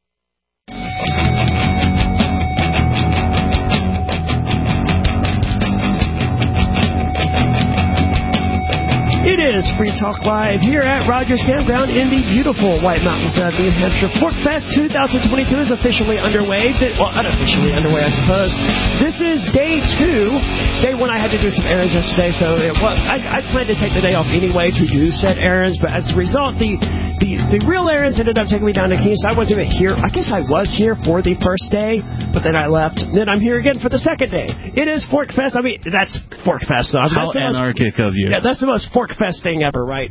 It is Free Talk Live here at Rogers Campground in the beautiful White Mountains of New Hampshire. Pork Fest twenty twenty-two is officially underway. Well, unofficially underway, I suppose. This is day two. Day one, I had to do some errands yesterday, so it was, I, I planned to take the day off anyway to do said errands, but as a result, the the, the real errands ended up taking me down to Keene, so I wasn't even here. I guess I was here for the first day, but then I left. Then I'm here again for the second day. It is Pork Fest. I mean, that's Pork Fest, though. How anarchic most, of you. Yeah, that's the most Pork Fest thing ever, right?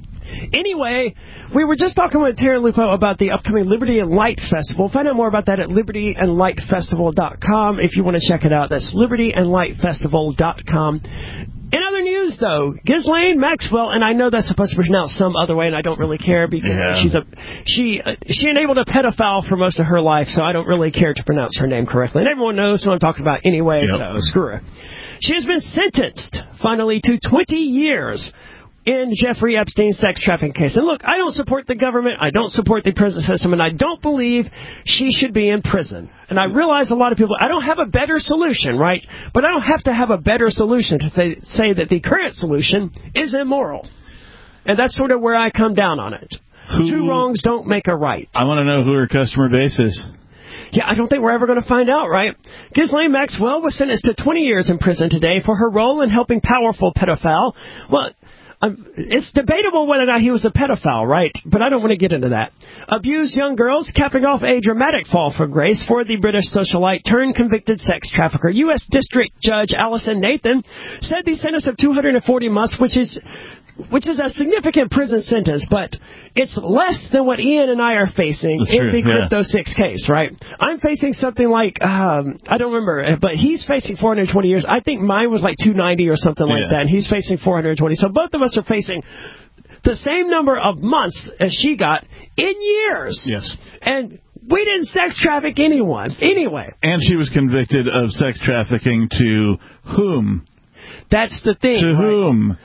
Anyway, we were just talking with Terry Lupo about the upcoming Liberty and Light Festival. Find out more about that at liberty and light festival dot com if you want to check it out. That's liberty and light festival dot com. In other news, though, Ghislaine Maxwell, and I know that's supposed to be pronounced some other way, and I don't really care because yeah. she's a she uh, she enabled a pedophile for most of her life, so I don't really care to pronounce her name correctly. And everyone knows who I'm talking about anyway, yep. so screw her. She has been sentenced, finally, to twenty years in Jeffrey Epstein's sex trafficking case. And look, I don't support the government, I don't support the prison system, and I don't believe she should be in prison. And I realize a lot of people, I don't have a better solution, right? But I don't have to have a better solution to say, say that the current solution is immoral. And that's sort of where I come down on it. Who, Two wrongs don't make a right. I want to know who her customer base is. Yeah, I don't think we're ever going to find out, right? Ghislaine Maxwell was sentenced to twenty years in prison today for her role in helping powerful pedophile. Well, Um, it's debatable whether or not he was a pedophile, right? But I don't want to get into that. Abused young girls, capping off a dramatic fall from grace for the British socialite turned convicted sex trafficker. U S District Judge Alison Nathan said the sentence of two hundred forty months, which is which is a significant prison sentence, but it's less than what Ian and I are facing That's in true, the yeah. Crypto six case, right? I'm facing something like, um, I don't remember, but he's facing four hundred twenty years. I think mine was like two ninety or something like yeah. that, and he's facing four hundred twenty. So both of us are facing the same number of months as she got in years. Yes. And we didn't sex traffic anyone, anyway. And she was convicted of sex trafficking to whom? That's the thing. To right? whom?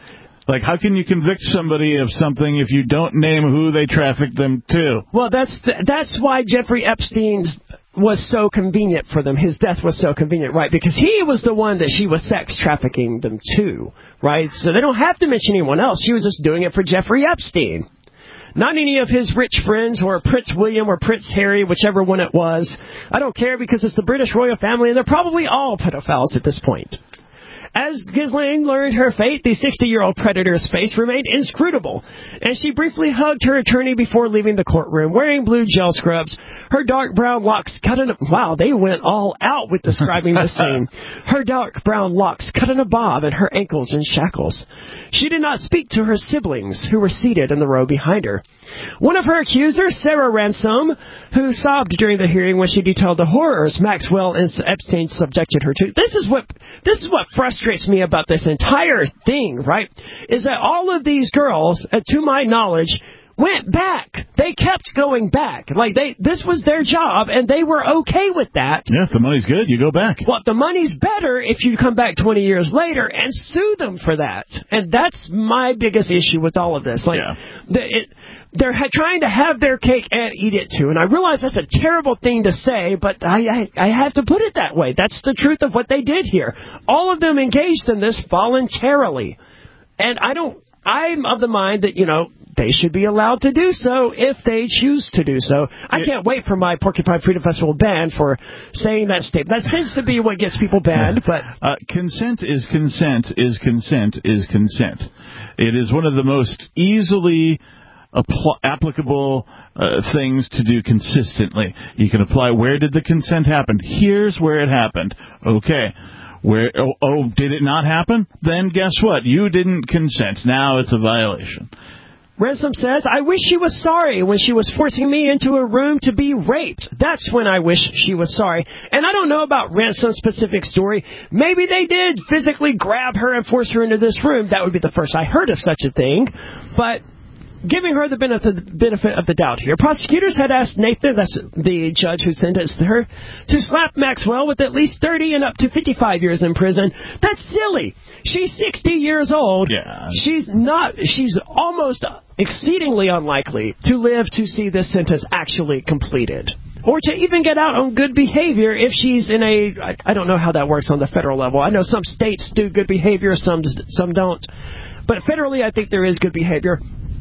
Like, how can you convict somebody of something if you don't name who they trafficked them to? Well, that's the, that's why Jeffrey Epstein's was so convenient for them. His death was so convenient, right? Because he was the one that she was sex trafficking them to, right? So they don't have to mention anyone else. She was just doing it for Jeffrey Epstein. Not any of his rich friends or Prince William or Prince Harry, whichever one it was. I don't care because it's the British royal family and they're probably all pedophiles at this point. As Ghislaine learned her fate, the sixty-year-old predator's face remained inscrutable, and she briefly hugged her attorney before leaving the courtroom, wearing blue gel scrubs, her dark brown locks cut in a... Wow, they went all out with describing the scene. Her dark brown locks cut in a bob and her ankles in shackles. She did not speak to her siblings, who were seated in the row behind her. One of her accusers, Sarah Ransom, who sobbed during the hearing when she detailed the horrors Maxwell and Epstein subjected her to. This is what this is what frustrates me about this entire thing, right? Is that all of these girls, uh, to my knowledge, went back. They kept going back. Like they, this was their job, and they were okay with that. Yeah, if the money's good, you go back. Well, the money's better if you come back twenty years later and sue them for that. And that's my biggest issue with all of this. Like, yeah. the, it, they're ha- trying to have their cake and eat it too. And I realize that's a terrible thing to say, but I, I, I have to put it that way. That's the truth of what they did here. All of them engaged in this voluntarily. And I don't, I'm of the mind that, you know, they should be allowed to do so if they choose to do so. I can't wait for my Porcupine Freedom Festival ban for saying that statement. That tends to be what gets people banned. But uh, consent is consent is consent is consent. It is one of the most easily Appl- applicable uh, things to do consistently. You can apply, where did the consent happen? Here's where it happened. Okay. Where? Oh, oh, did it not happen? Then guess what? You didn't consent. Now it's a violation. Ransom says, I wish she was sorry when she was forcing me into a room to be raped. That's when I wish she was sorry. And I don't know about Ransom's specific story. Maybe they did physically grab her and force her into this room. That would be the first I heard of such a thing. But giving her the benefit, benefit of the doubt here, prosecutors had asked Nathan, that's the judge who sentenced her, to slap Maxwell with at least thirty and up to fifty-five years in prison. That's silly. She's sixty years old. Yeah. She's not, she's almost exceedingly unlikely to live to see this sentence actually completed. Or to even get out on good behavior if she's in a, I, I don't know how that works on the federal level. I know some states do good behavior, some some don't. But federally, I think there is good behavior.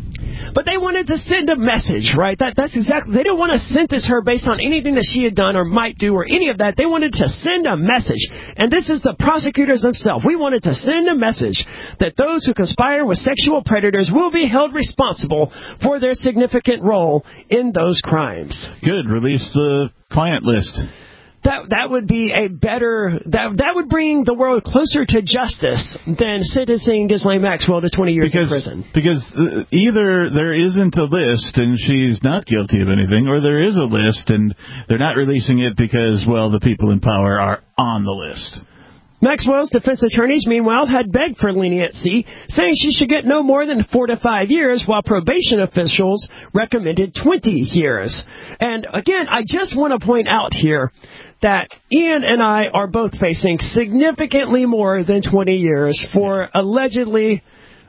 But they wanted to send a message, right? That That's exactly, they didn't want to sentence her based on anything that she had done or might do or any of that. They wanted to send a message. And this is the prosecutors themselves. We wanted to send a message that those who conspire with sexual predators will be held responsible for their significant role in those crimes. Good. Release the client list. That that would be a better, that that would bring the world closer to justice than sentencing Ghislaine Maxwell to twenty years because, in prison. Because uh, either there isn't a list and she's not guilty of anything, or there is a list and they're not releasing it because, well, the people in power are on the list. Maxwell's defense attorneys, meanwhile, had begged for leniency, saying she should get no more than four to five years, while probation officials recommended twenty years. And again, I just want to point out here that Ian and I are both facing significantly more than twenty years for allegedly,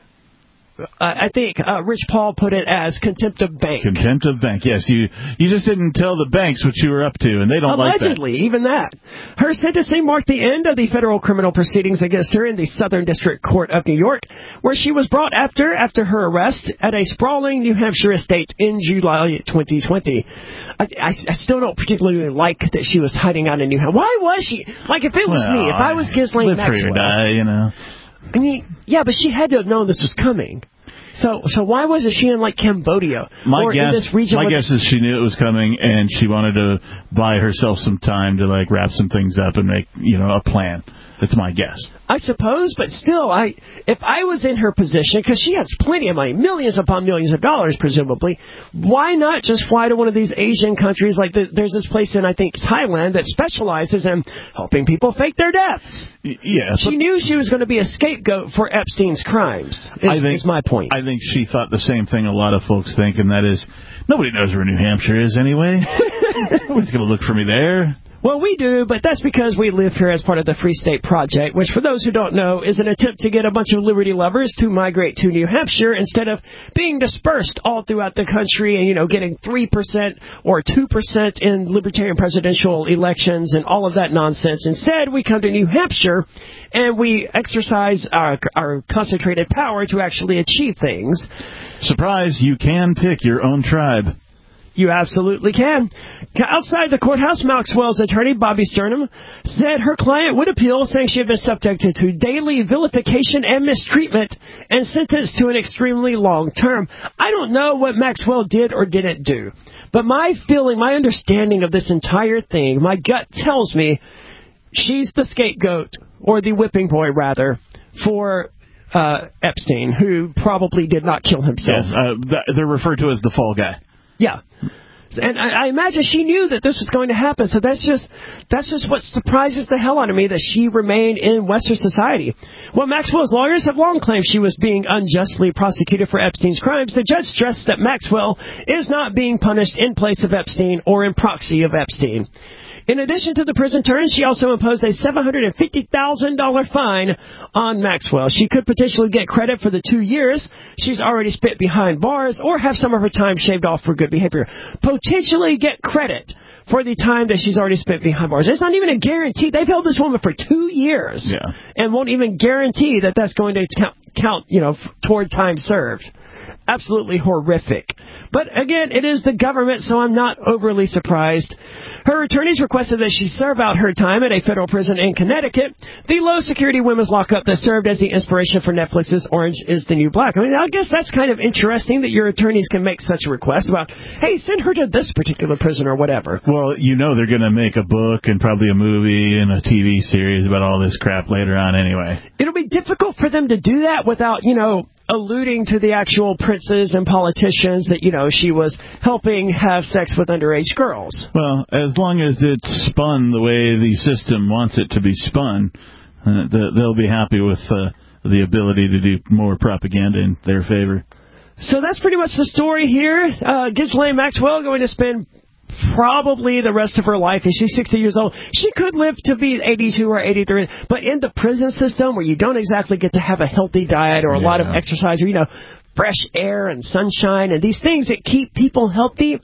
uh, I think uh, Rich Paul put it as contempt of bank. Contempt of bank, yes. You you just didn't tell the banks what you were up to, and they don't like that. Allegedly, even that. Her sentencing marked the end of the federal criminal proceedings against her in the Southern District Court of New York, where she was brought after after her arrest at a sprawling New Hampshire estate in July twenty twenty. I, I, I still don't particularly like that she was hiding out in New Hampshire. Why was she? Like, if it was well, me, if I was Ghislaine Maxwell. Die, you know. I mean, yeah, but she had to have known this was coming. So, so why wasn't she in, like, Cambodia? My or guess, in this region my guess is she knew it was coming, and she wanted to buy herself some time to, like, wrap some things up and make, you know, a plan. That's my guess. I suppose, but still, I if I was in her position, because she has plenty of money, millions upon millions of dollars, presumably, why not just fly to one of these Asian countries? Like the, there's this place in, I think, Thailand that specializes in helping people fake their deaths. Y- yeah. She knew she was going to be a scapegoat for Epstein's crimes, is, I think, is my point. I think she thought the same thing a lot of folks think, and that is, nobody knows where New Hampshire is anyway. Nobody's going to look for me there. Well, we do, but that's because we live here as part of the Free State Project, which, for those who don't know, is an attempt to get a bunch of liberty lovers to migrate to New Hampshire instead of being dispersed all throughout the country and, you know, getting three percent or two percent in libertarian presidential elections and all of that nonsense. Instead, we come to New Hampshire and we exercise our, our concentrated power to actually achieve things. Surprise, you can pick your own tribe. You absolutely can. Outside the courthouse, Maxwell's attorney, Bobby Sternum, said her client would appeal, saying she had been subjected to daily vilification and mistreatment and sentenced to an extremely long term. I don't know what Maxwell did or didn't do, but my feeling, my understanding of this entire thing, my gut tells me she's the scapegoat, or the whipping boy, rather, for uh, Epstein, who probably did not kill himself. Yes, uh, they're referred to as the fall guy. Yeah. And I, I imagine she knew that this was going to happen, so that's just that's just what surprises the hell out of me, that she remained in Western society. Well, Maxwell's lawyers have long claimed she was being unjustly prosecuted for Epstein's crimes. The judge stressed that Maxwell is not being punished in place of Epstein or in proxy of Epstein. In addition to the prison term, she also imposed a seven hundred fifty thousand dollars fine on Maxwell. She could potentially get credit for the two years she's already spent behind bars, or have some of her time shaved off for good behavior. Potentially get credit for the time that she's already spent behind bars. It's not even a guarantee. They've held this woman for two years yeah. and won't even guarantee that that's going to count, count you know, toward time served. Absolutely horrific. But again, it is the government, so I'm not overly surprised. Her attorneys requested that she serve out her time at a federal prison in Connecticut, the low-security women's lockup that served as the inspiration for Netflix's Orange is the New Black. I mean, I guess that's kind of interesting that your attorneys can make such a request about, hey, send her to this particular prison or whatever. Well, you know they're going to make a book and probably a movie and a T V series about all this crap later on anyway. It'll be difficult for them to do that without, you know, alluding to the actual princes and politicians that, you know, she was helping have sex with underage girls. Well, as long as it's spun the way the system wants it to be spun, uh, they'll be happy with uh, the ability to do more propaganda in their favor. So that's pretty much the story here. Uh, Ghislaine Maxwell going to spend probably the rest of her life, and she's sixty years old. She could live to be eighty-two or eighty-three, but in the prison system where you don't exactly get to have a healthy diet or a yeah. lot of exercise or, you know, fresh air and sunshine and these things that keep people healthy,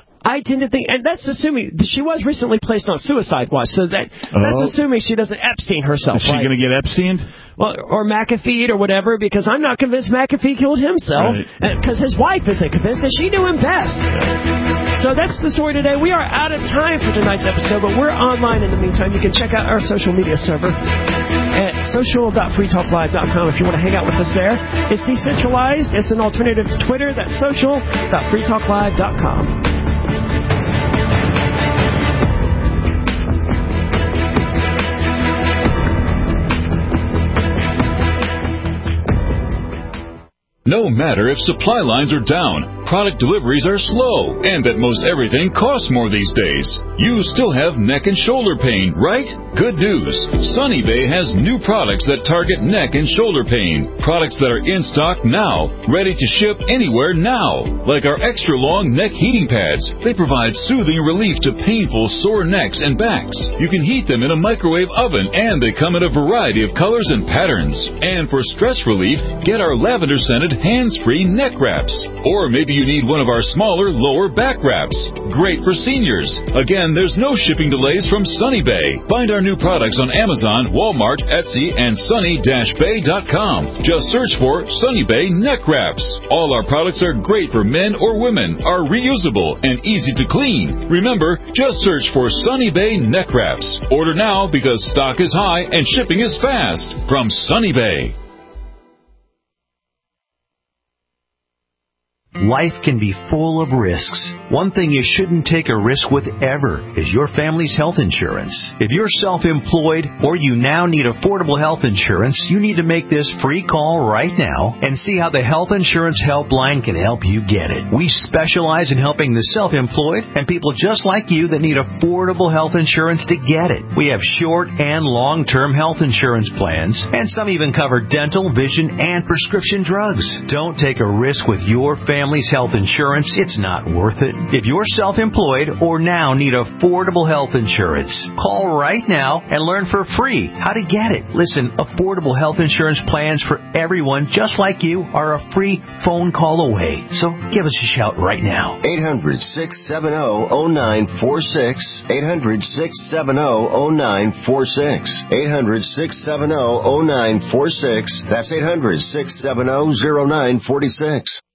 I tend to think, and that's assuming, she was recently placed on suicide watch, so that oh. that's assuming she doesn't Epstein herself. Is she right? going to get Epstein? Well, or McAfee or whatever, because I'm not convinced McAfee killed himself, because right. his wife isn't convinced, and she knew him best. So that's the story today. We are out of time for tonight's episode, but we're online in the meantime. You can check out our social media server at social dot free talk live dot com if you want to hang out with us there. It's decentralized. It's an alternative to Twitter. That's social dot free talk live dot com. No matter if supply lines are down, product deliveries are slow, and that most everything costs more these days, you still have neck and shoulder pain, right? Good news. Sunny Bay has new products that target neck and shoulder pain. Products that are in stock now, ready to ship anywhere now. Like our extra long neck heating pads. They provide soothing relief to painful sore necks and backs. You can heat them in a microwave oven, and they come in a variety of colors and patterns. And for stress relief, get our lavender scented hands-free neck wraps. Or maybe you need one of our smaller lower back wraps. Great for seniors. Again, there's no shipping delays from Sunny Bay. Find our new products on Amazon, Walmart, Etsy, and sunny dash bay dot com. Just search for Sunny Bay neck wraps. All our products are great for men or women, are reusable, and easy to clean. Remember, just search for Sunny Bay neck wraps. Order now because stock is high and shipping is fast. From Sunny Bay. Life can be full of risks. One thing you shouldn't take a risk with ever is your family's health insurance. If you're self-employed or you now need affordable health insurance, you need to make this free call right now and see how the Health Insurance Helpline can help you get it. We specialize in helping the self-employed and people just like you that need affordable health insurance to get it. We have short and long-term health insurance plans, and some even cover dental, vision, and prescription drugs. Don't take a risk with your family family's health insurance, it's not worth it. If you're self-employed or now need affordable health insurance, call right now and learn for free how to get it. Listen, affordable health insurance plans for everyone just like you are a free phone call away. So give us a shout right now. eight hundred, six seven zero, zero nine four six. eight hundred, six seven zero, zero nine four six. eight hundred, six seven zero, zero nine four six. That's eight hundred, six seven zero, zero nine four six.